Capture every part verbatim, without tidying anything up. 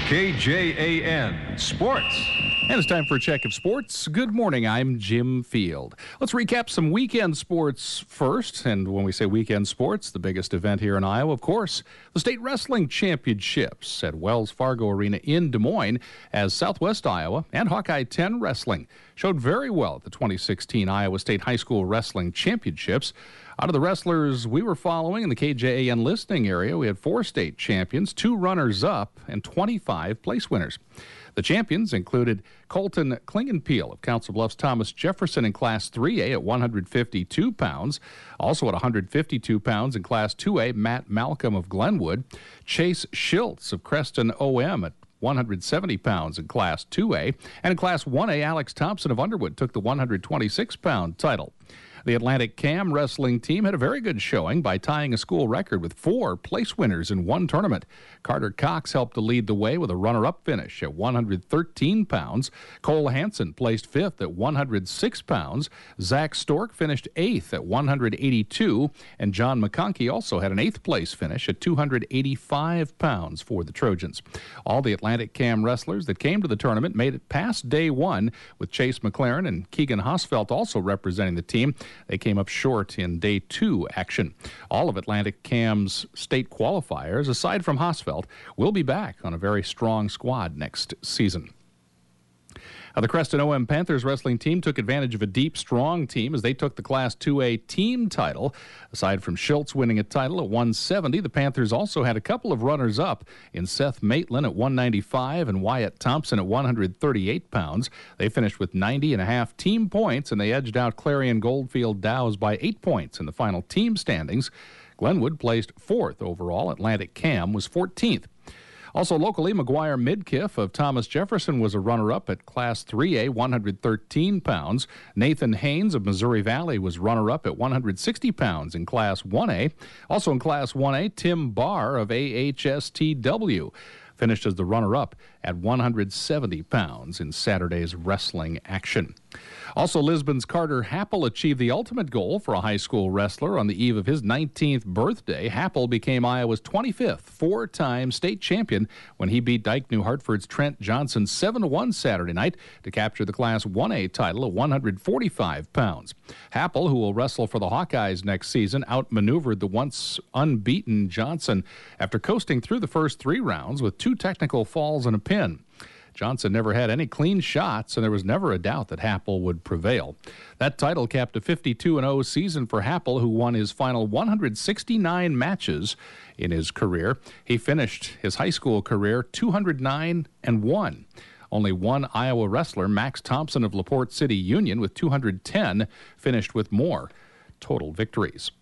K J A N Sports. And it's time for a check of sports. Good morning, I'm Jim Field. Let's recap some weekend sports first. And when we say weekend sports, the biggest event here in Iowa, of course, the State Wrestling Championships at Wells Fargo Arena in Des Moines, as Southwest Iowa and Hawkeye ten Wrestling showed very well at the twenty sixteen Iowa State High School Wrestling Championships. Out of the wrestlers we were following in the K J A N listening area, we had four state champions, two runners-up, and twenty-five place winners. The champions included Colton Klingenpeel of Council Bluffs Thomas Jefferson in Class three A at one hundred fifty-two pounds. Also at one hundred fifty-two pounds in Class two A, Matt Malcolm of Glenwood. Chase Schiltz of Creston O M at one hundred seventy pounds in Class two A. And in Class one A, Alex Thompson of Underwood took the one hundred twenty-six pound title. The Atlantic Cam wrestling team had a very good showing by tying a school record with four place winners in one tournament. Carter Cox helped to lead the way with a runner-up finish at one hundred thirteen pounds. Cole Hansen placed fifth at one hundred six pounds. Zach Stork finished eighth at one hundred eighty-two. And John McConkey also had an eighth place finish at two hundred eighty-five pounds for the Trojans. All the Atlantic Cam wrestlers that came to the tournament made it past day one, with Chase McLaren and Keegan Hosfeld also representing the team. They came up short in day two action. All of Atlantic Cam's state qualifiers, aside from Hosfeld, will be back on a very strong squad next season. Now, the Creston O M Panthers wrestling team took advantage of a deep, strong team as they took the Class two A team title. Aside from Schultz winning a title at one seventy, the Panthers also had a couple of runners-up in Seth Maitland at one ninety-five and Wyatt Thompson at one hundred thirty-eight pounds. They finished with ninety and a half team points, and they edged out Clarion Goldfield Dows by eight points in the final team standings. Glenwood placed fourth overall. Atlantic Cam was fourteenth. Also locally, McGuire Midkiff of Thomas Jefferson was a runner-up at Class three A, one hundred thirteen pounds. Nathan Haynes of Missouri Valley was runner-up at one hundred sixty pounds in Class one A. Also in Class one A, Tim Barr of A H S T W finished as the runner-up at one hundred seventy pounds in Saturday's wrestling action. Also, Lisbon's Carter Happel achieved the ultimate goal for a high school wrestler on the eve of his nineteenth birthday. Happel became Iowa's twenty-fifth four-time state champion when he beat Dike New Hartford's Trent Johnson seven to one Saturday night to capture the Class one A title at one hundred forty-five pounds. Happel, who will wrestle for the Hawkeyes next season, outmaneuvered the once unbeaten Johnson after coasting through the first three rounds with two technical falls and a pin. Johnson never had any clean shots, and there was never a doubt that Happel would prevail. That title capped a fifty-two and oh season for Happel, who won his final one hundred sixty-nine matches in his career. He finished his high school career two hundred nine and one. Only one Iowa wrestler, Max Thompson of LaPorte City Union, with two hundred ten, finished with more total victories.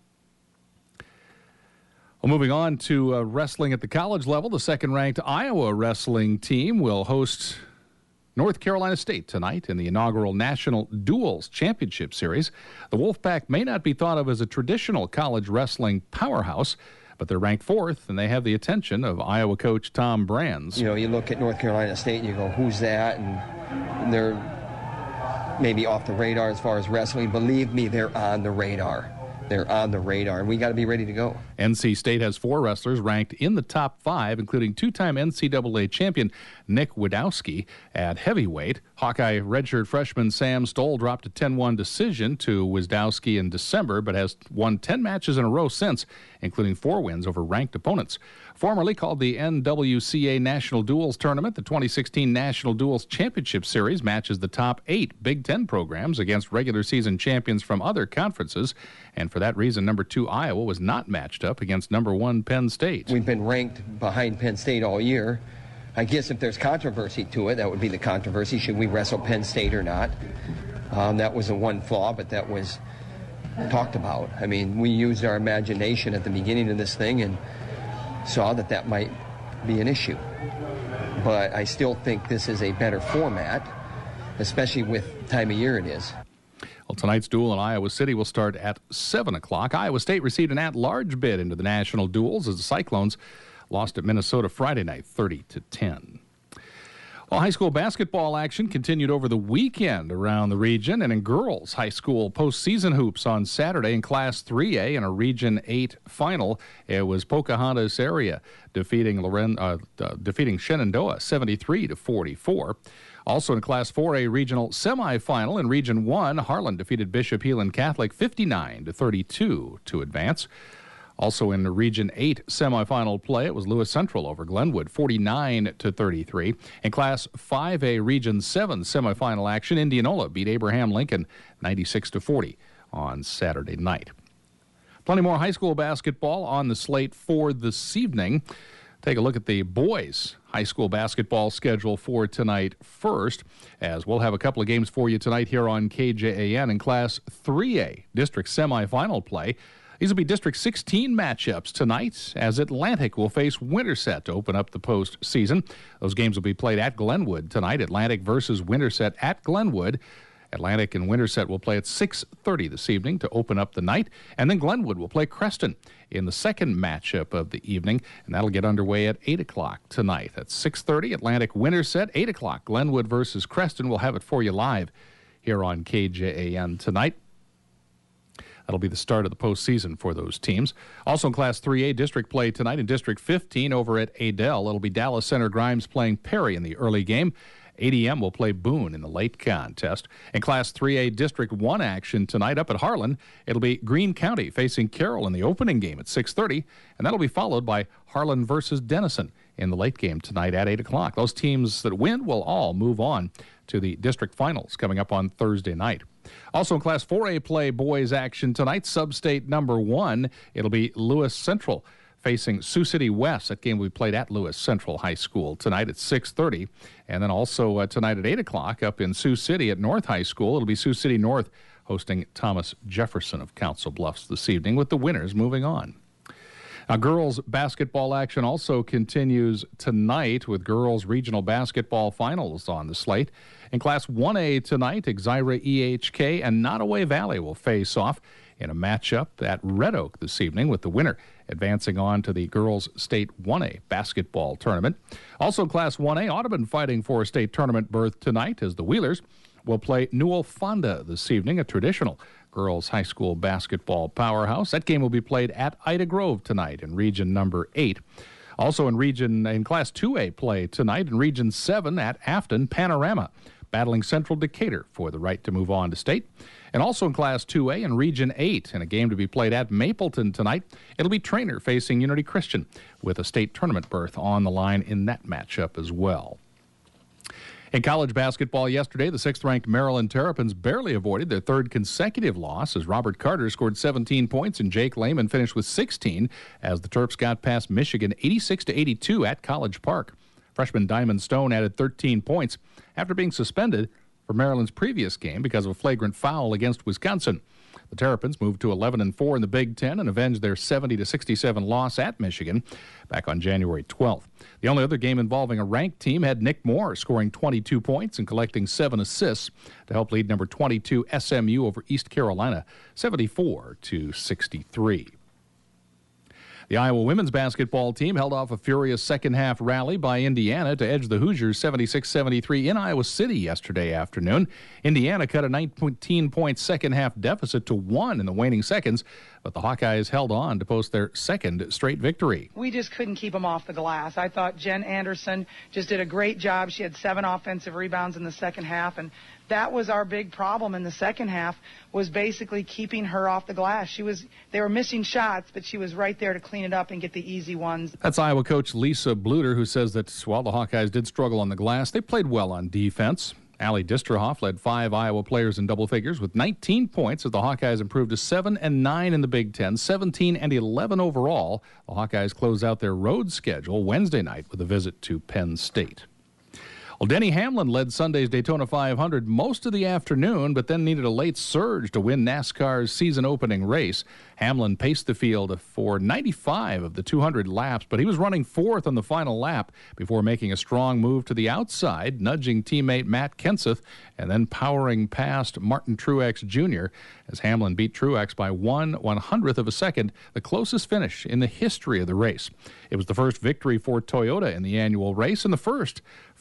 Well, moving on to uh, wrestling at the college level, the second-ranked Iowa wrestling team will host North Carolina State tonight in the inaugural National Duels Championship Series. The Wolfpack may not be thought of as a traditional college wrestling powerhouse, but they're ranked fourth, and they have the attention of Iowa coach Tom Brands. You know, you look at North Carolina State and you go, who's that? And they're maybe off the radar as far as wrestling. Believe me, they're on the radar. They're on the radar, and we got to be ready to go. N C State has four wrestlers ranked in the top five, including two-time N C double A champion Nick Wadowski at heavyweight. Hawkeye redshirt freshman Sam Stoll dropped a ten one decision to Wadowski in December, but has won ten matches in a row since, including four wins over ranked opponents. Formerly called the N W C A National Duels Tournament, the twenty sixteen National Duels Championship Series matches the top eight Big Ten programs against regular season champions from other conferences, and for that reason, number two Iowa was not matched up against number one Penn State. We've been ranked behind Penn State all year. I guess if there's controversy to it, that would be the controversy. Should we wrestle Penn State or not? Um, that was the one flaw, but that was talked about. I mean, we used our imagination at the beginning of this thing and saw that that might be an issue. But I still think this is a better format, especially with the time of year it is. Well, tonight's duel in Iowa City will start at seven o'clock. Iowa State received an at-large bid into the national duels as the Cyclones lost at Minnesota Friday night, thirty to ten. Well, high school basketball action continued over the weekend around the region, and in girls high school postseason hoops on Saturday in Class three A in a Region eight final. It was Pocahontas area defeating Loren, uh, uh, defeating Shenandoah seventy-three to forty-four. Also in Class four A regional semifinal in Region one, Harlan defeated Bishop Heelan Catholic fifty-nine to thirty-two to advance. Also in the Region eight semifinal play, it was Lewis Central over Glenwood, forty-nine to thirty-three. In Class five A Region seven semifinal action, Indianola beat Abraham Lincoln ninety-six to forty on Saturday night. Plenty more high school basketball on the slate for this evening. Take a look at the boys' high school basketball schedule for tonight first, as we'll have a couple of games for you tonight here on K J A N in Class three A district semifinal play. These will be District sixteen matchups tonight, as Atlantic will face Winterset to open up the postseason. Those games will be played at Glenwood tonight. Atlantic versus Winterset at Glenwood. Atlantic and Winterset will play at six thirty this evening to open up the night. And then Glenwood will play Creston in the second matchup of the evening, and that'll get underway at eight o'clock tonight. At six thirty, Atlantic Winterset, eight o'clock, Glenwood versus Creston. We'll have it for you live here on K J A N tonight. That'll be the start of the postseason for those teams. Also in Class three A district play tonight in District fifteen over at Adel. It'll be Dallas Center Grimes playing Perry in the early game. A D M will play Boone in the late contest. In Class three A District one action tonight up at Harlan, it'll be Greene County facing Carroll in the opening game at six thirty, and that'll be followed by Harlan versus Denison in the late game tonight at eight o'clock. Those teams that win will all move on to the district finals coming up on Thursday night. Also in Class four A play boys action tonight, sub-state number one, it'll be Lewis Central facing Sioux City West. That game will be played at Lewis Central High School tonight at six thirty. And then also uh, tonight at eight o'clock up in Sioux City at North High School, it'll be Sioux City North hosting Thomas Jefferson of Council Bluffs this evening, with the winners moving on. Now, girls basketball action also continues tonight with girls regional basketball finals on the slate. In Class one A tonight, Exira E H K and Nottoway Valley will face off in a matchup at Red Oak this evening, with the winner advancing on to the girls' State one A basketball tournament. Also in Class one A, Audubon fighting for a state tournament berth tonight, as the Wheelers will play Newell Fonda this evening, a traditional girls high school basketball powerhouse. That game will be played at Ida Grove tonight in region number eight. Also in region in Class two A play tonight in region seven at Afton, Panorama battling Central Decatur for the right to move on to state. And also in Class two A in region eight, in a game to be played at Mapleton tonight, it'll be Trainer facing Unity Christian, with a state tournament berth on the line in that matchup as well. In college basketball yesterday, the sixth-ranked Maryland Terrapins barely avoided their third consecutive loss, as Robert Carter scored seventeen points and Jake Lehman finished with sixteen, as the Terps got past Michigan eighty-six to eighty-two at College Park. Freshman Diamond Stone added thirteen points after being suspended for Maryland's previous game because of a flagrant foul against Wisconsin. The Terrapins moved to eleven and four in the Big Ten and avenged their seventy to sixty-seven loss at Michigan back on January twelfth. The only other game involving a ranked team had Nick Moore scoring twenty-two points and collecting seven assists to help lead number twenty-two S M U over East Carolina seventy-four to sixty-three. The Iowa women's basketball team held off a furious second-half rally by Indiana to edge the Hoosiers seventy-six seventy-three in Iowa City yesterday afternoon. Indiana cut a nineteen-point second-half deficit to one in the waning seconds, but the Hawkeyes held on to post their second straight victory. We just couldn't keep them off the glass. I thought Jen Anderson just did a great job. She had seven offensive rebounds in the second half, and that was our big problem in the second half, was basically keeping her off the glass. She was, they were missing shots, but she was right there to clean it up and get the easy ones. That's Iowa coach Lisa Bluter, who says that while the Hawkeyes did struggle on the glass, they played well on defense. Allie Disterhoff led five Iowa players in double figures with nineteen points as the Hawkeyes improved to seven and nine in the Big Ten, seventeen and eleven overall. The Hawkeyes close out their road schedule Wednesday night with a visit to Penn State. Well, Denny Hamlin led Sunday's Daytona five hundred most of the afternoon, but then needed a late surge to win NASCAR's season-opening race. Hamlin paced the field for ninety-five of the two hundred laps, but he was running fourth on the final lap before making a strong move to the outside, nudging teammate Matt Kenseth, and then powering past Martin Truex Junior as Hamlin beat Truex by one one-hundredth of a second, the closest finish in the history of the race. It was the first victory for Toyota in the annual race and the first for team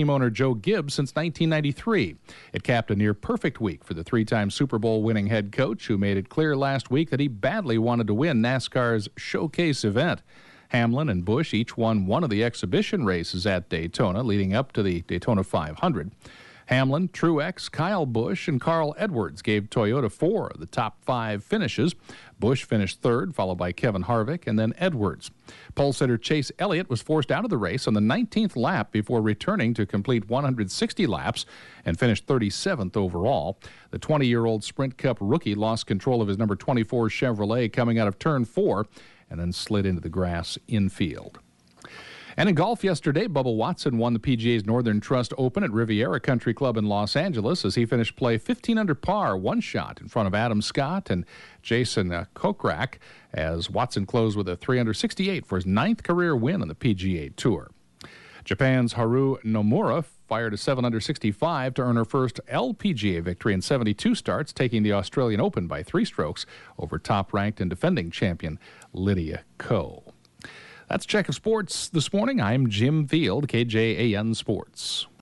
team owner Joe Gibbs since nineteen ninety-three. It capped a near-perfect week for the three-time Super Bowl winning head coach, who made it clear last week that he badly wanted to win NASCAR's showcase event. Hamlin and Busch each won one of the exhibition races at Daytona leading up to the Daytona five hundred. Hamlin, Truex, Kyle Busch, and Carl Edwards gave Toyota four of the top five finishes. Busch finished third, followed by Kevin Harvick and then Edwards. Pole sitter Chase Elliott was forced out of the race on the nineteenth lap before returning to complete one hundred sixty laps and finished thirty-seventh overall. The twenty-year-old Sprint Cup rookie lost control of his number twenty-four Chevrolet coming out of turn four and then slid into the grass infield. And in golf yesterday, Bubba Watson won the P G A's Northern Trust Open at Riviera Country Club in Los Angeles as he finished play fifteen under par, one shot in front of Adam Scott and Jason uh, Kokrak, as Watson closed with a three under sixty-eight for his ninth career win on the P G A Tour. Japan's Haru Nomura fired a seven under sixty-five to earn her first L P G A victory in seventy-two starts, taking the Australian Open by three strokes over top-ranked and defending champion Lydia Ko. That's Check of Sports this morning. I'm Jim Field, K J A N Sports.